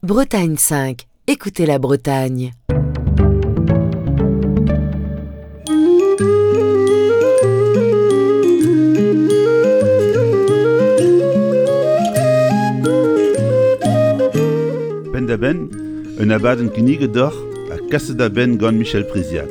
Bretagne 5. Écoutez la Bretagne. Ben da ben, un abad en kinigedor a kasse da ben gant Michel Priziac.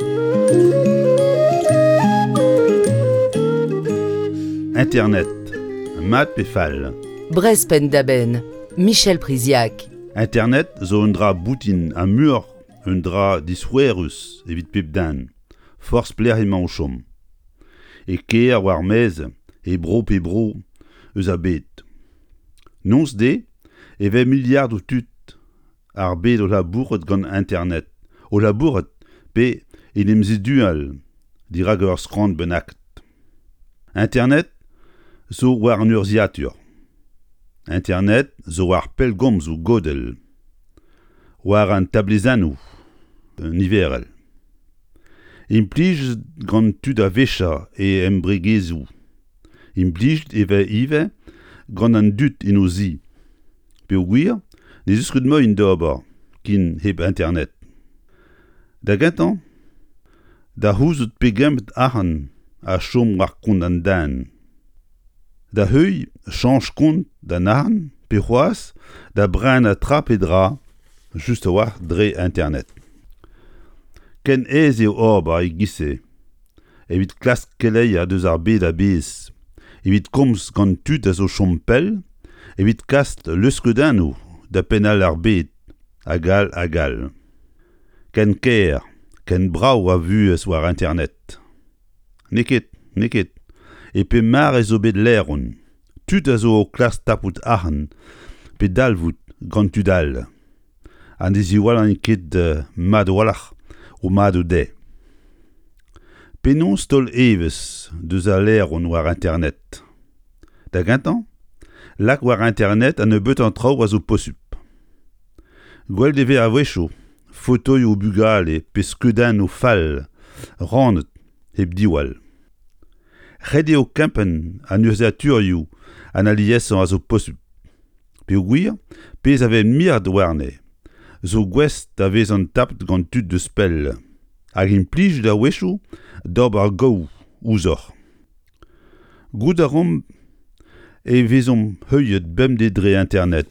Internet, mat pe fall. Brez Pendaben, Michel Priziac. Internet zo un dra boutin a mur, un dra disouerus evit pep dan, force plerimañ o chom. E ker war mez, e bro pe bro, eus a bet. Nons de, eve milliard o tut ar bet o labouret gant internet. O labouret pe en emzidual, dirag ur skrant benakt. Internet zo war an urziatur. Internet zo war pellgomz ou godel. War an tablezanou, un niverel. Implij gant tud a vecha e embregezou. Implij ive gant an dut in o zi. Pe o gwir, ne eus ket moin d'ober, kin heb internet. Da gantan, da c'houzout pegemt ahan a chom war kont an dan. Da heuy, chanj kont d'an ahan, pe c'hoaz, da bren a trap e dra, just war dre internet. Ken ez eo orba e gise, evit klask kelei a deus ar bet a bez, evit komz gant tud a zo chompel, evit kast leuskedanou da penal ar bet, a gal. Ken ker, ken brao a vuez war internet. Neket, e pe mar e zo bet leron, tud a zo o klas tapout ahan, pe dalvout gant tudal. An ezi walan ket mad walach ou mad o de. Penon stol eves deus a leron war internet. Da gantan, lak war internet an e beut an traoù a zo posup. Gwell deve a wecho, fotoy o bugal e pe skedan o fall, randet heb diwal. Rede o kempen an urzaturioù an aliesan a zo posup. Pe o gwir, pez ave miard warne, zo gwest a vez an tapt gant tud de spell, hag implij da wecho d'ob ar gou ouzor. Gout a rom e vezom heuiet bem de dre internet.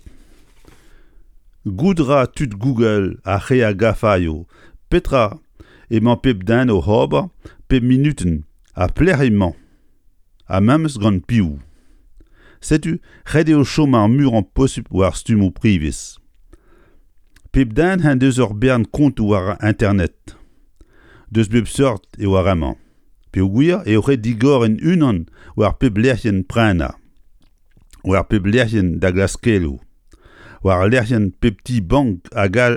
Goudra tud Google a re a gafaio, petra emañ pep dan o hober, pep minuten, a plerimañ, a memes gant piou. Setu, rede o chom ar mur an posup war stum o privis. Pep dan c'hen deus ur bern kont war internet. Deus bep sort e war amañ. Pe o gwir eo re digor en unan war pep lerc'hen prena, war pep lerc'hen da glaskelo, war lerc'hen pep ti bank a gal.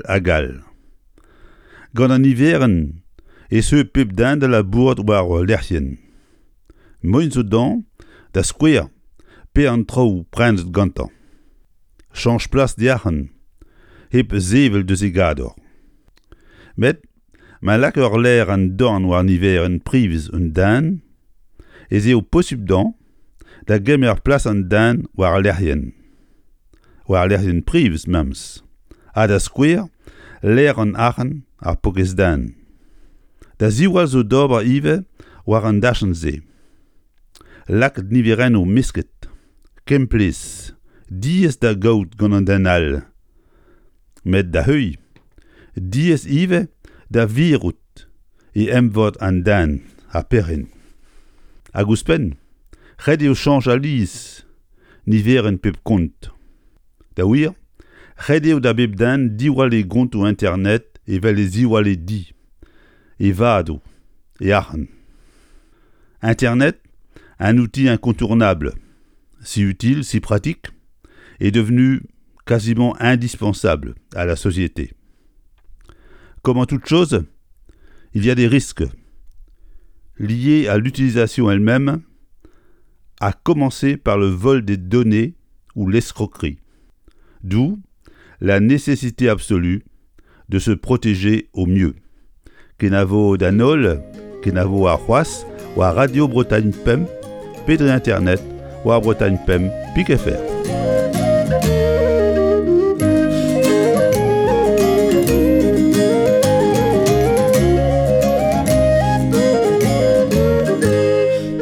Gant an iveren, e seu pep dan da labouret war lerc'hen. Moin zo dan, da skouer, pe an traoù prenzet gantan. Chanj plas diac'han, heb zevel deus e gador. Met, ma lak ur ler an dan war niveren priviz un dan, ez eo posup dan, da gemer plas an dan war lerc'hen. War lerc'hen priviz mems. Ha da skouer, ler an ac'han ar pokez dan. Da ziwal zo d'ober ive war an dachan ze. Lak niveren o misket, kemplez, diez da gaout gant an denal. Met da heuy, diez ive da virout e emvod an dan a perin. Hag ouzpen, red eo chanj a liz, niveren pep kont. Da wir, red eo da bep dan diwal e gont o internet evel e ziwal e di, e vado, e ac'han. Internet, un outil incontournable, si utile, si pratique, est devenu quasiment indispensable à la société. Comme en toute chose, il y a des risques liés à l'utilisation elle-même, à commencer par le vol des données ou l'escroquerie. D'où la nécessité absolue de se protéger au mieux. Kenavo danol, kenavo a c'hoaz, ou à Radio Bretagne Pem, Pedre Internet, ou à Bretagne Pem, Pic FR.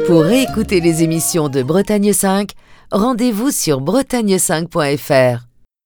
Pour réécouter les émissions de Bretagne 5, rendez-vous sur bretagne5.fr.